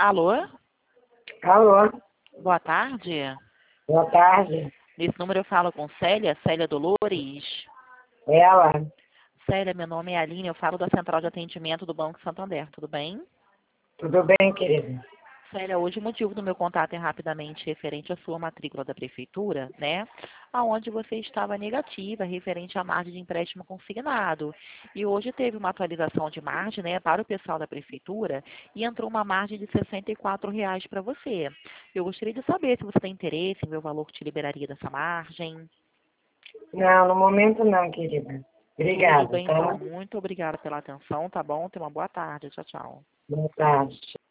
Alô? Alô, Boa tarde. boa tarde. Nesse número eu falo com Célia Dolores. Ela, Célia, meu nome é Aline, eu falo da Central de Atendimento do Banco Santander, tudo bem? tudo bem, querida? Célia, hoje o motivo do meu contato é rapidamente referente à sua matrícula da Prefeitura, né? Aonde você estava negativa referente à margem de empréstimo consignado. E hoje teve uma atualização de margem, né, para o pessoal da Prefeitura e entrou uma margem de R$ 64 para você. Eu gostaria de saber se você tem interesse em ver o valor que te liberaria dessa margem. Não, no momento não, querida. Tudo Obrigada, bem, então. tá? Muito obrigada pela atenção, tá bom? Tenha uma boa tarde. Tchau, tchau. Boa tarde.